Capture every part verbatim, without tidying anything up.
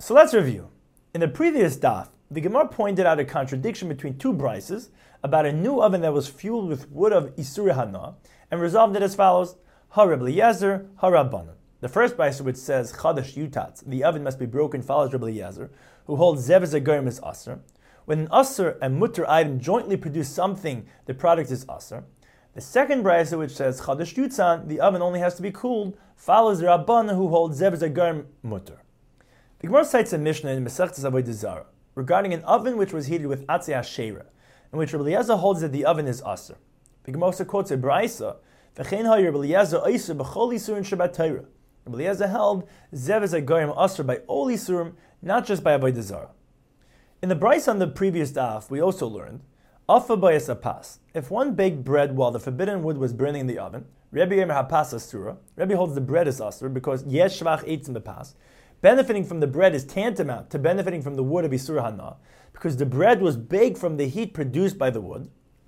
So let's review. In the previous daf, the Gemara pointed out a contradiction between two brises about a new oven that was fueled with wood of Isur Hana, and resolved it as follows: Ha Reb Eliezer, Ha Rabbanan. The first brisa, which says Chadash Yutatz, the oven must be broken, follows Reb Eliezer, who holds Zev Zagorim is Aser. When an Aser and Mutter item jointly produce something, the product is Aser. The second brisa, which says Chadash Yutzan, the oven only has to be cooled, follows Rabbanan, who holds Zev Zagorim Mutter. The Gemara cites a Mishnah in Masechtas Avodah Zarah regarding an oven which was heated with Atzei Asherah, in which Reb Eliezer holds that the oven is Aser. The Gemara also quotes a brisa, V'chein ha Reb Eliezer Aser b'chol Yisurin Shabbat Torah. Reb Eliezer held Zev Zagorim Aser by all Yisurim, not just by Avodah Zarah. In the brisa on the previous daf, we also learned Afa Bayas Apas. If one baked bread while the forbidden wood was burning in the oven, Rebbe Yemer Hapas Asura. Rebbe holds the bread is Aser because Yesh Shvach Eitzim Bepas. Benefiting from the bread is tantamount to benefiting from the wood of Isur Hana, because the bread was baked from the heat produced by the wood. The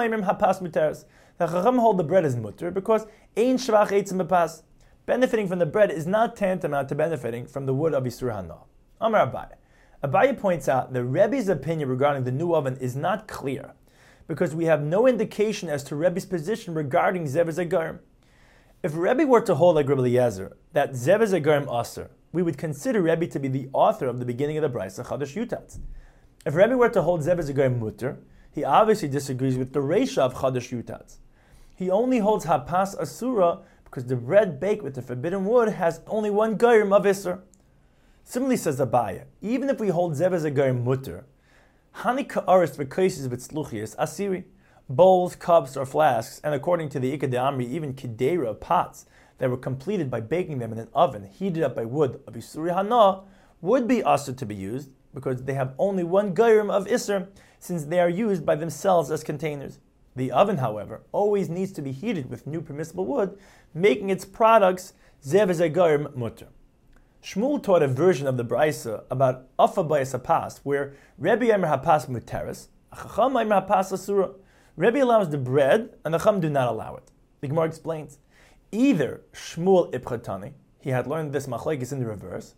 Chacham hold the bread as mutter because ein shvach eitzim bepas. Benefiting from the bread is not tantamount to benefiting from the wood of Isur Hana. Amar Abaye. Abaye points out that Rebbe's opinion regarding the new oven is not clear, because we have no indication as to Rebbe's position regarding Zev Zagorim. If Rebbe were to hold like Reb Eliezer that Zev Zagorim Aser, we would consider Rebbe to be the author of the beginning of the brisa Chadash Yutatz. If Rebbe were to hold Zev Zagorim Mutter, he obviously disagrees with the Reisha of Chadash Yutatz. He only holds Hapas Asura because the bread baked with the forbidden wood has only one Goyim of Isser. Similarly, says Abaye, even if we hold Zev Zagorim Mutter, Hani Ka'aris V'Kaisis V'Tzluchias Asiri, bowls, cups, or flasks, and according to the Ikad Amri, even Kidera pots that were completed by baking them in an oven heated up by wood of Isur Hana would be Asur to be used, because they have only one Goyim of Isser, since they are used by themselves as containers. The oven, however, always needs to be heated with new permissible wood, making its products Zev Zagorim Mutter. Shmuel taught a version of the brisa about Afa Bayas Hapas, where Rebbe Yemer Hapas Muteris, Chacham Yemer Hapas Asura. Rebbe allows the bread, and the Chacham do not allow it. The Gemara explains, either Shmuel Ipchatani, he had learned this machlekes in the reverse,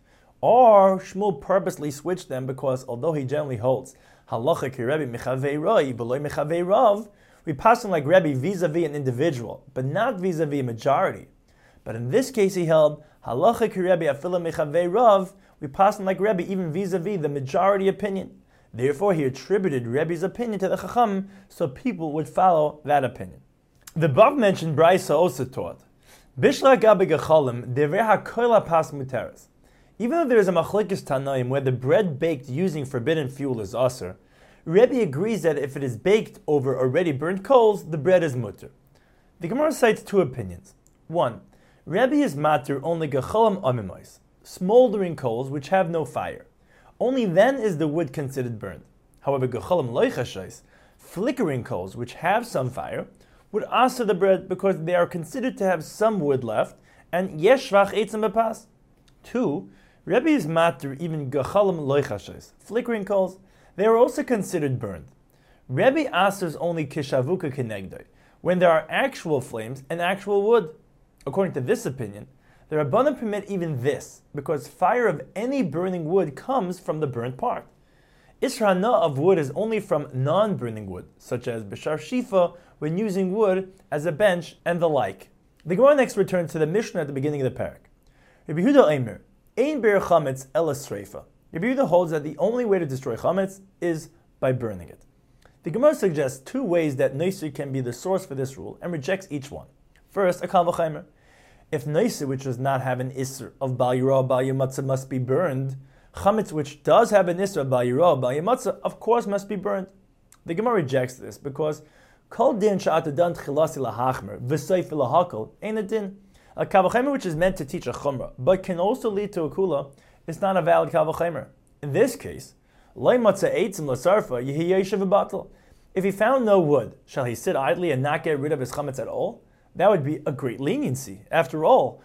or Shmuel purposely switched them because although he generally holds halacha ki Rebbe mechavei roi below mechavei rav, we pass him like Rebbe vis-a-vis an individual, but not vis-a-vis a majority. But in this case he held halacha ki Rebbe afila mechavei rav, we pass him like Rebbe even vis-a-vis the majority opinion. Therefore he attributed Rebbe's opinion to the Chacham, so people would follow that opinion. The above mentioned brisa also taught Bishla gabe gecholim dever hakoil hapas muteres. Even though there is a machlekes tanaim where the bread baked using forbidden fuel is aser, Rebbe agrees that if it is baked over already burnt coals, the bread is mutter. The Gemara cites two opinions. One, Rebbe is matter only gecholim amimois, smoldering coals which have no fire. Only then is the wood considered burnt. However, gecholim loichashais, flickering coals which have some fire, would aser the bread because they are considered to have some wood left, and yesh shvach eitzim bepas. Two, Rebbe is matter even gecholim loichashais, flickering coals. They are also considered burned. Rebbe asers only kishavuka kenegdoi, when there are actual flames and actual wood. According to this opinion, the Rabbanan permit even this, because fire of any burning wood comes from the burnt part. Isur Hana of wood is only from non-burning wood, such as b'shar shifa, when using wood as a bench, and the like. The Gemara next returns to the Mishnah at the beginning of the parak. Rabbi Yehuda Eimer, ein ber chametz ela sreifa. Rabbi Yehuda holds that the only way to destroy chametz is by burning it. The Gemara suggests two ways that Neisir can be the source for this rule, and rejects each one. First, a kal v'chaimer. If Neisir, which does not have an Isser of Bal Yirah, Bal Yamatzah, must be burned, chametz, which does have an Isser of Bal Yirah, Bal Yamatzah, of course must be burned. The Gemara rejects this because Kol din sha'at dan tchilasi lahachmer v'seif lahakol ain't a din. A kavachemer which is meant to teach a chumrah, but can also lead to a kula, is not a valid kavachemer. In this case, loy matzah eitzim lasarfa yehi yeshiv v'batel. If he found no wood, shall he sit idly and not get rid of his chametz at all? That would be a great leniency. After all,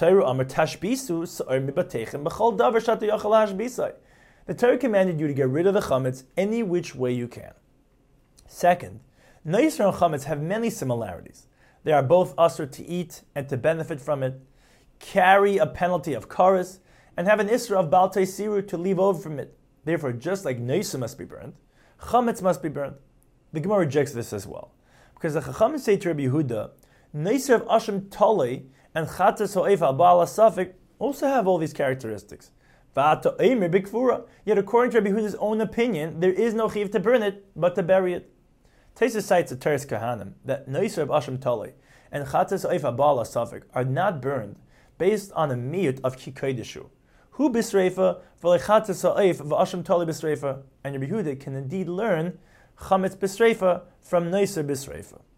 the Torah commanded you to get rid of the chametz any which way you can. Second, Neisr and chametz have many similarities. They are both usher to eat and to benefit from it, carry a penalty of kares, and have an isra of baltei siru to leave over from it. Therefore, just like Neisa must be burned, chametz must be burned. The Gemara rejects this as well. Because the Chachamim say to Rabbi Yehuda, Neisa of Asham Tolei and Chatas Ho'ef al Baal HaSafek also have all these characteristics. Yet according to Rabbi Yehuda's own opinion, there is no chiv to burn it, but to bury it. Taisa cites a Teres Kahanim that Neisa of Asham Tolei and Chatas Ho'ef al Baal HaSafek are not burned based on a miyut of Kikoideshu. Hu bisreifa v'lechatas ha'eif v'asham tali bisreifa, and Rabbi Yehuda can indeed learn chametz bisreifa from Neisa bisreifa.